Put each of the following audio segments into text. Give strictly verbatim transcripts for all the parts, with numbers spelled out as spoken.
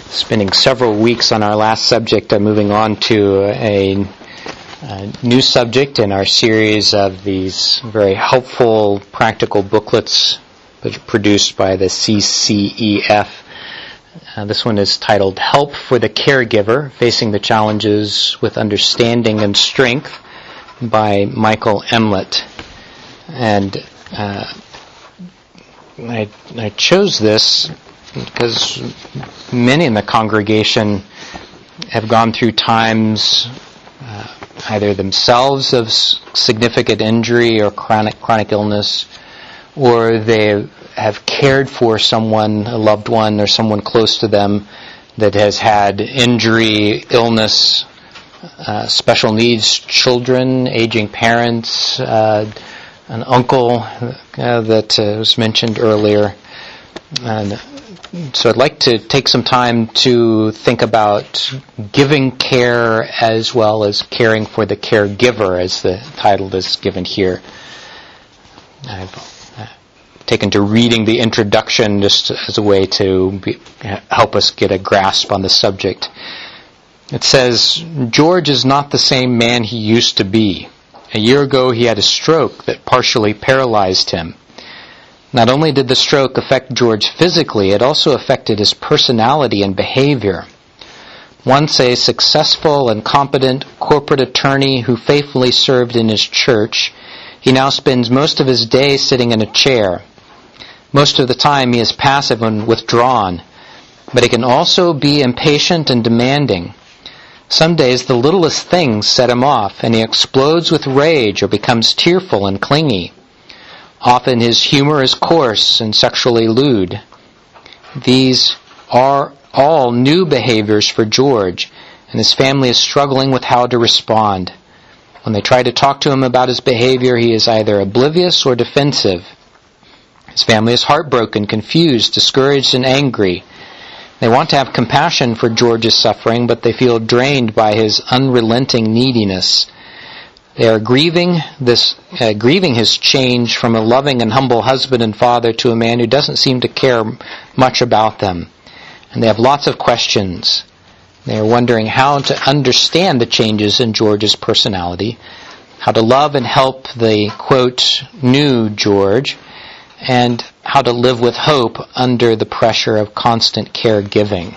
spending several weeks on our last subject and moving on to a, a new subject in our series of these very helpful, practical booklets that are produced by the C C E F. Uh, this one is titled Help for the Caregiver, Facing the Challenges with Understanding and Strength by Michael Emlet. And uh, I, I chose this because many in the congregation have gone through times uh, either themselves of significant injury or chronic chronic illness, or they have cared for someone, a loved one or someone close to them that has had injury, illness, uh, special needs children, aging parents, uh, an uncle uh, that uh, was mentioned earlier. And so I'd like to take some time to think about giving care as well as caring for the caregiver, as the title is given here. I've uh, taken to reading the introduction just as a way to be, help us get a grasp on the subject. It says, George is not the same man he used to be. A year ago he had a stroke that partially paralyzed him. Not only did the stroke affect George physically, it also affected his personality and behavior. Once a successful and competent corporate attorney who faithfully served in his church, he now spends most of his day sitting in a chair. Most of the time he is passive and withdrawn, but he can also be impatient and demanding. Some days the littlest things set him off, and he explodes with rage or becomes tearful and clingy. Often his humor is coarse and sexually lewd. These are all new behaviors for George, and his family is struggling with how to respond. When they try to talk to him about his behavior, he is either oblivious or defensive. His family is heartbroken, confused, discouraged, and angry. They want to have compassion for George's suffering, but they feel drained by his unrelenting neediness. They are grieving this, uh, grieving his change from a loving and humble husband and father to a man who doesn't seem to care much about them. And they have lots of questions. They are wondering how to understand the changes in George's personality, how to love and help the, quote, new George, and how to live with hope under the pressure of constant caregiving.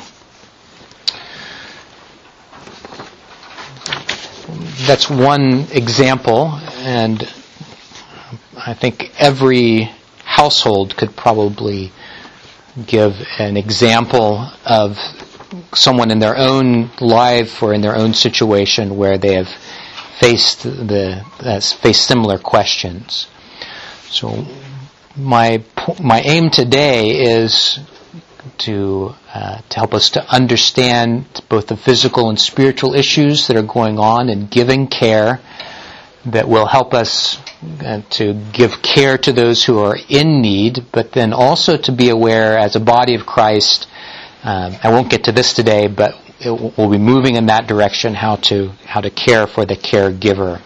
That's one example, and I think every household could probably give an example of someone in their own life or in their own situation where they have faced the uh, faced similar questions. So my my aim today is to uh, to help us to understand both the physical and spiritual issues that are going on in giving care, that will help us uh, to give care to those who are in need, but then also to be aware as a body of Christ. Um, I won't get to this today, but it w- we'll be moving in that direction, how to how to care for the caregiver.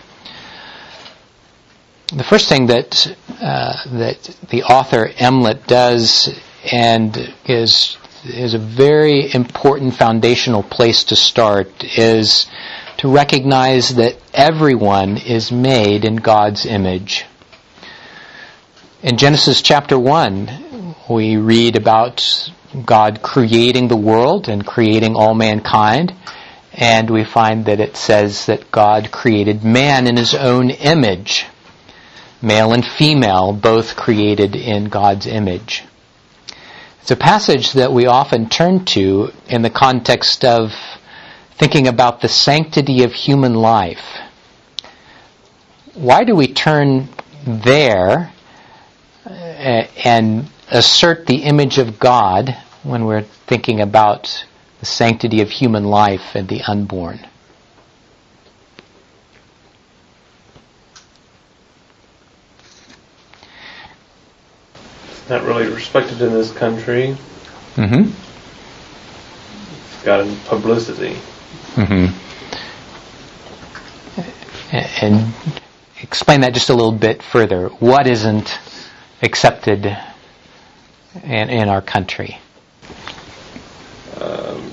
The first thing that uh, that the author Emlet does, and is is a very important foundational place to start, is to recognize that everyone is made in God's image. In Genesis chapter one, we read about God creating the world and creating all mankind, and we find that it says that God created man in his own image. Male and female, both created in God's image. It's a passage that we often turn to in the context of thinking about the sanctity of human life. Why do we turn there and assert the image of God when we're thinking about the sanctity of human life and the unborn? Not really respected in this country. Mm-hmm. It's gotten publicity. Mm-hmm. And explain that just a little bit further. What isn't accepted in, in our country? Uh, um,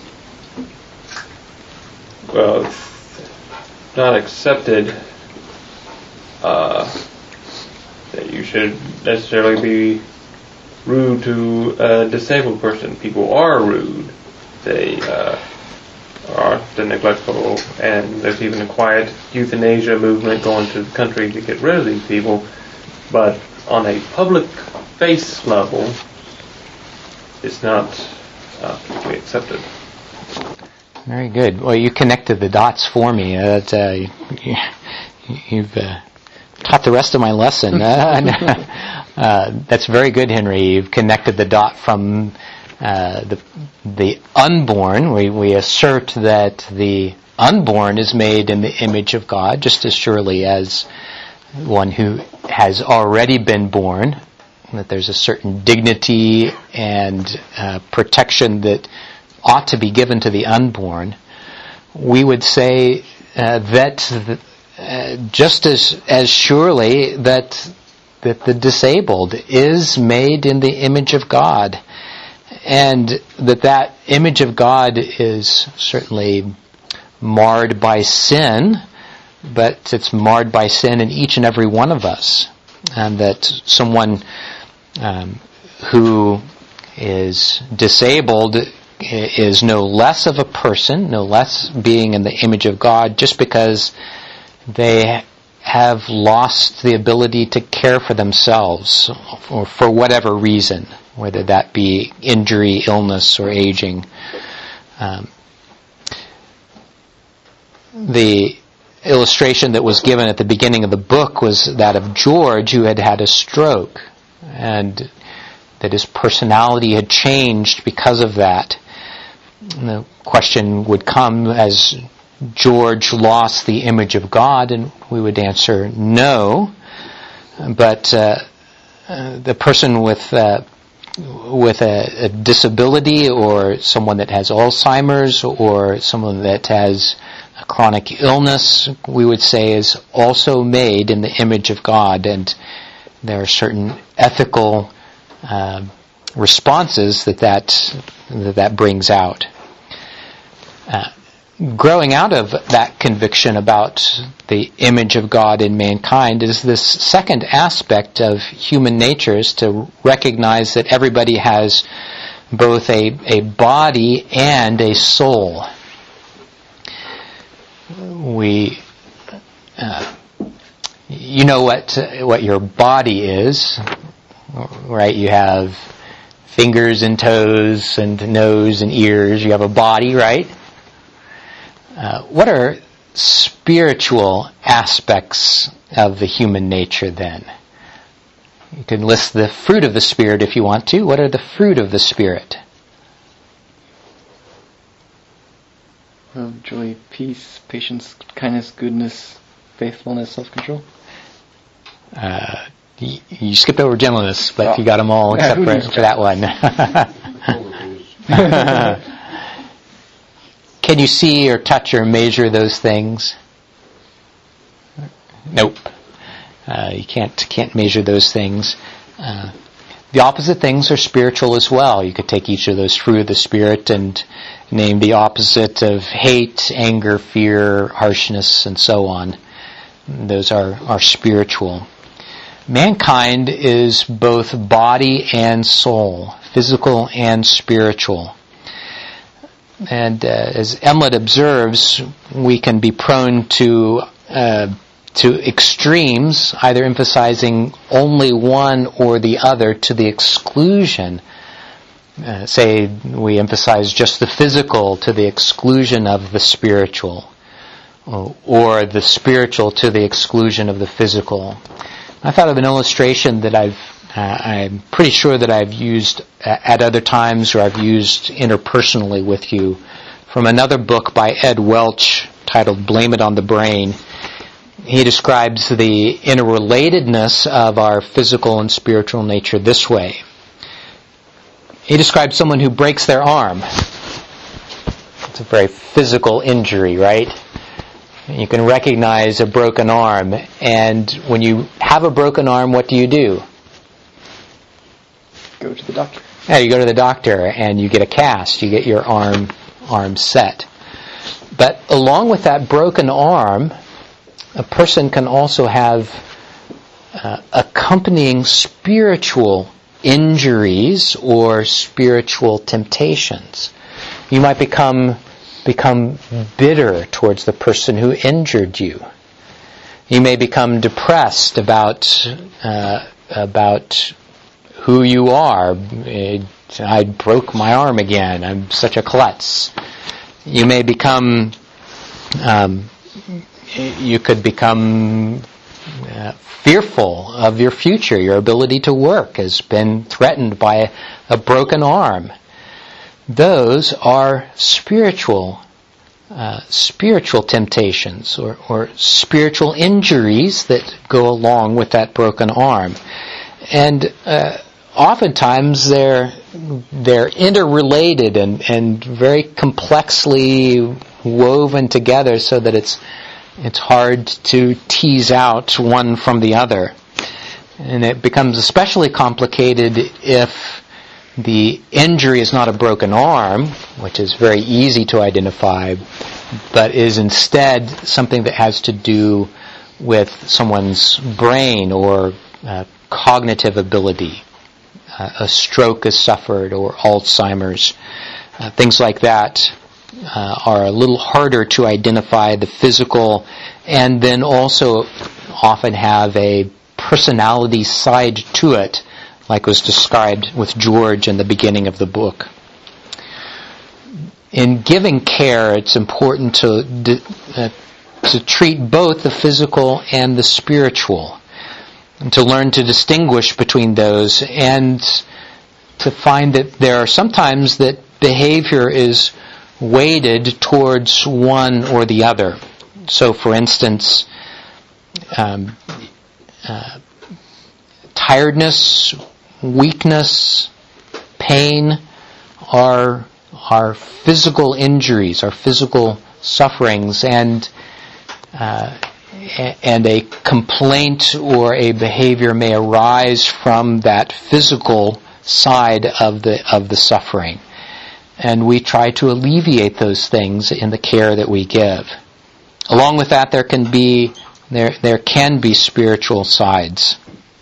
well, it's not accepted uh, that you should necessarily be rude to a disabled person. People are rude. They uh, are often neglectful, and there's even a quiet euthanasia movement going to the country to get rid of these people. But on a public face level, it's not uh, to be accepted. Very good. Well, you connected the dots for me. Uh, that, uh, you, you've uh, taught the rest of my lesson. uh, uh, that's very good, Henry. You've connected the dot from uh, the the unborn. We we assert that the unborn is made in the image of God, just as surely as one who has already been born. That there's a certain dignity and uh, protection that ought to be given to the unborn. We would say uh, that uh, just as as surely that that the disabled is made in the image of God, and that that image of God is certainly marred by sin, but it's marred by sin in each and every one of us, and that someone um, who is disabled is no less of a person, no less being in the image of God, just because they have lost the ability to care for themselves, or for whatever reason, whether that be injury, illness, or aging. Um, the illustration that was given at the beginning of the book was that of George, who had had a stroke, and that his personality had changed because of that. And the question would come, as George lost the image of God, and we would answer no. But uh, uh, the person with uh, with a, a disability, or someone that has Alzheimer's, or someone that has a chronic illness, we would say is also made in the image of God, and there are certain ethical uh, responses that that, that that brings out. Uh, growing out of that conviction about the image of God in mankind is this second aspect of human nature, is to recognize that everybody has both a, a body and a soul. We, uh, you know what what your body is, right? You have fingers and toes and nose and ears. You have a body, right? Uh, what are spiritual aspects of the human nature then? You can list the fruit of the Spirit if you want to. What are the fruit of the Spirit? Love, joy, peace, patience, kindness, goodness, faithfulness, self-control. Uh, you, you skipped over gentleness, but Oh. you got them all Yeah, except who for, needs for that one. Can you see or touch or measure those things? Nope. Uh, you can't can't measure those things. Uh, the opposite things are spiritual as well. You could take each of those fruit of the Spirit and name the opposite of hate, anger, fear, harshness, and so on. Those are, are spiritual. Mankind is both body and soul, physical and spiritual. And uh, as Emlet observes, we can be prone to uh, to extremes, either emphasizing only one or the other to the exclusion. Uh, say we emphasize just the physical to the exclusion of the spiritual, or, or the spiritual to the exclusion of the physical. I thought of an illustration that I've uh, I'm pretty sure that I've used at other times, or I've used interpersonally with you, from another book by Ed Welch titled Blame It on the Brain. He describes the interrelatedness of our physical and spiritual nature this way. He describes someone who breaks their arm. It's a very physical injury, right? You can recognize a broken arm, and when you have a broken arm, what do you do? Go to the doctor. Yeah, you go to the doctor and you get a cast, you get your arm arm set. But along with that broken arm, a person can also have uh, accompanying spiritual injuries or spiritual temptations. You might become become bitter towards the person who injured you. You may become depressed about uh, about who you are. I broke my arm again. I'm such a klutz. You may become, um, you could become uh, fearful of your future. Your ability to work has been threatened by a, a broken arm. Those are spiritual, uh, spiritual temptations or, or spiritual injuries that go along with that broken arm. And uh, oftentimes they're they're interrelated and, and very complexly woven together so that it's it's hard to tease out one from the other. And it becomes especially complicated if the injury is not a broken arm, which is very easy to identify, but is instead something that has to do with someone's brain or uh, cognitive ability. Uh, a stroke is suffered or Alzheimer's. Uh, things like that uh, are a little harder to identify the physical, and then also often have a personality side to it, like was described with George in the beginning of the book. In giving care, it's important to uh, to treat both the physical and the spiritual, and to learn to distinguish between those, and to find that there are sometimes that behavior is weighted towards one or the other. So, for instance, um, uh, tiredness, weakness, pain are are physical injuries, are physical sufferings, and uh, and a complaint or a behavior may arise from that physical side of the of the suffering. And we try to alleviate those things in the care that we give. Along with that, there can be there there can be spiritual sides.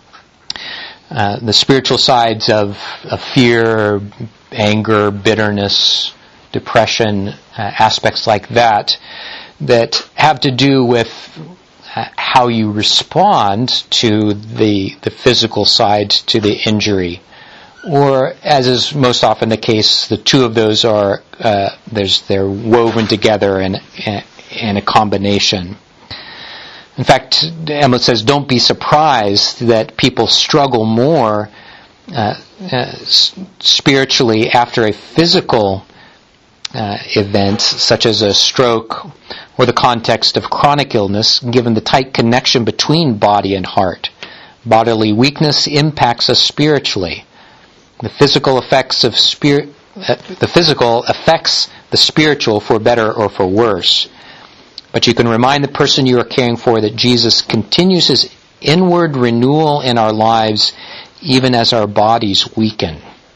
Uh, the spiritual sides of, of fear, anger, bitterness, depression, uh, aspects like that, that have to do with uh, how you respond to the the physical side, to the injury. Or, as is most often the case, the two of those are uh, there's they're woven together in in a combination. In fact, Emlet says, don't be surprised that people struggle more uh, uh, spiritually after a physical uh, event, such as a stroke, or the context of chronic illness, given the tight connection between body and heart. Bodily weakness impacts us spiritually. The physical effects of spirit, uh, the physical affects the spiritual for better or for worse. But you can remind the person you are caring for that Jesus continues his inward renewal in our lives even as our bodies weaken.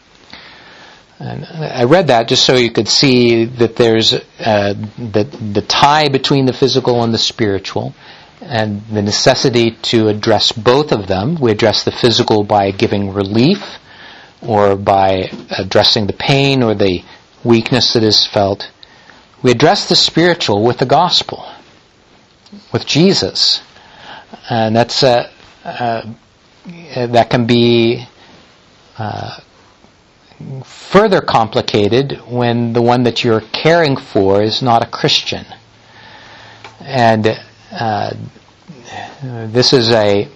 And I read that just so you could see that there's uh, the, the tie between the physical and the spiritual, and the necessity to address both of them. We address the physical by giving relief, or by addressing the pain or the weakness that is felt. We address the spiritual with the gospel, with Jesus. And that's uh, uh, that can be uh, further complicated when the one that you're caring for is not a Christian. And uh, this is a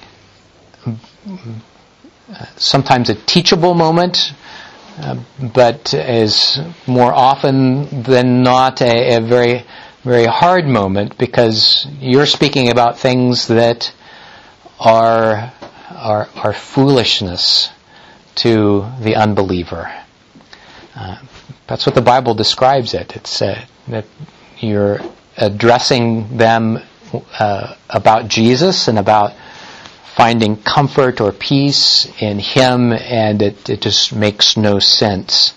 sometimes a teachable moment, uh, but is more often than not a, a very, very hard moment, because you're speaking about things that are are, are foolishness to the unbeliever. Uh, that's what the Bible describes it. It's uh, that you're addressing them uh, about Jesus and about finding comfort or peace in Him, and it, it just makes no sense.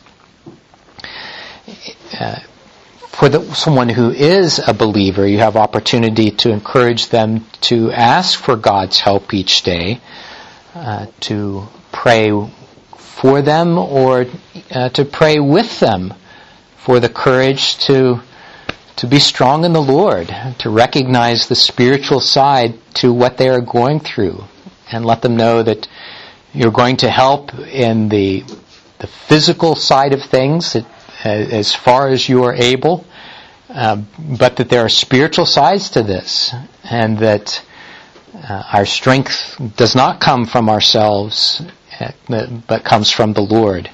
Uh, for the, someone who is a believer, you have opportunity to encourage them to ask for God's help each day, uh, to pray for them, or uh, to pray with them for the courage to to be strong in the Lord, to recognize the spiritual side to what they are going through, and let them know that you're going to help in the the physical side of things that, uh, as far as you are able, uh, but that there are spiritual sides to this, and that uh, our strength does not come from ourselves, uh, but comes from the Lord.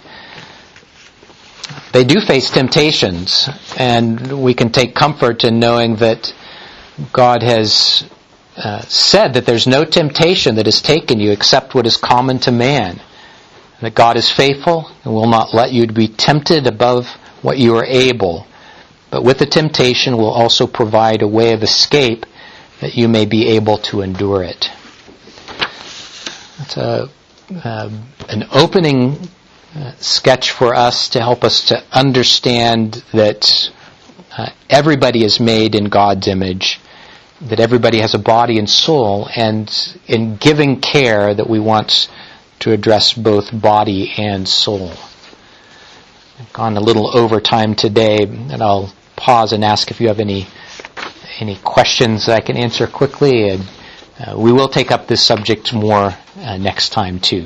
They do face temptations, and we can take comfort in knowing that God has uh, said that there's no temptation that has taken you except what is common to man. That God is faithful and will not let you be tempted above what you are able. But with the temptation will also provide a way of escape that you may be able to endure it. It's a, uh, an opening Uh, sketch for us to help us to understand that uh, everybody is made in God's image, that everybody has a body and soul, and in giving care that we want to address both body and soul. I've gone a little over time today, and I'll pause and ask if you have any any questions that I can answer quickly, and uh, we will take up this subject more uh, next time too.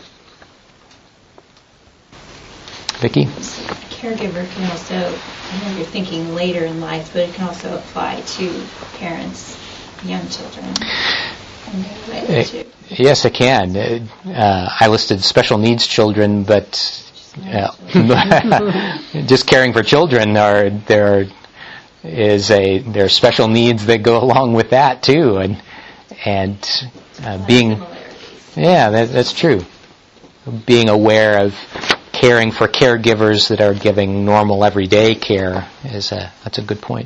Vicki? Caregiver can also, I know you're thinking later in life, but it can also apply to parents, young children. And they're too. Yes, it can. Uh, I listed special needs children, but uh, just caring for children, are there is a there are special needs that go along with that too, and and uh, being yeah, that, that's true. Being aware of caring for caregivers that are giving normal everyday care is a that's a good point.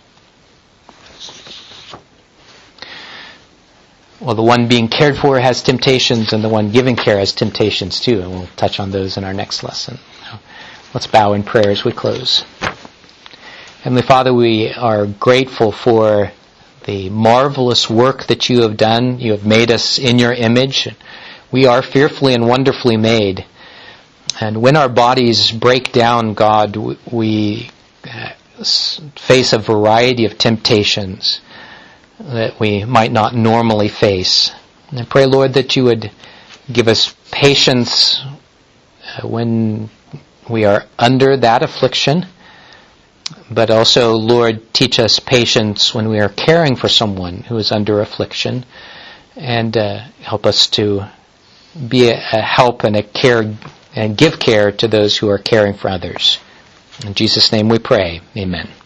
Well, the one being cared for has temptations, and the one giving care has temptations too, and we'll touch on those in our next lesson. Let's bow in prayer as we close. Heavenly Father, we are grateful for the marvelous work that you have done. You have made us in your image. We are fearfully and wonderfully made. And when our bodies break down, God, we face a variety of temptations that we might not normally face. And I pray, Lord, that you would give us patience when we are under that affliction, but also, Lord, teach us patience when we are caring for someone who is under affliction, and uh, help us to be a, a help and a care and give care to those who are caring for others. In Jesus' name we pray. Amen.